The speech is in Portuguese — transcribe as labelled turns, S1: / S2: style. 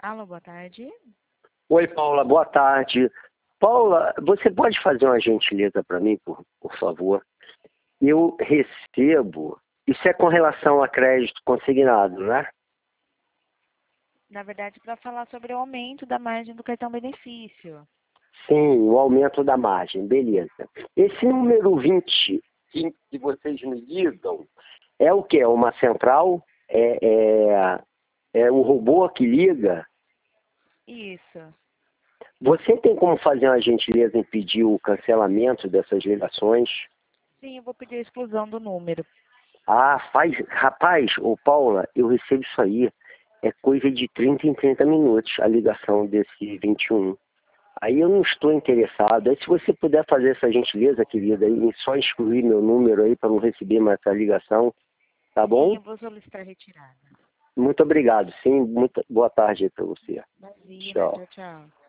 S1: Alô, boa tarde.
S2: Oi, Paula, boa tarde. Paula, você pode fazer uma gentileza para mim, por favor? Eu recebo... Isso é com relação a crédito consignado, né?
S1: Na verdade, para falar sobre o aumento da margem do cartão benefício.
S2: Sim, o aumento da margem, beleza. Esse número 20 que vocês me ligam é o quê? É uma central? É o robô que liga?
S1: Isso.
S2: Você tem como fazer uma gentileza em pedir o cancelamento dessas ligações?
S1: Sim, eu vou pedir a exclusão do número.
S2: Ah, rapaz, ô Paula, eu recebo isso aí. É coisa de 30 em 30 minutos a ligação desse 21. Aí eu não estou interessado. Aí se você puder fazer essa gentileza, querida, em só excluir meu número aí para não receber mais essa ligação, tá
S1: Sim,
S2: bom?
S1: eu vou solicitar retirada.
S2: Muito obrigado, sim. Muito boa tarde aí para você.
S1: Imagina,
S2: Tchau.
S1: tchau, tchau.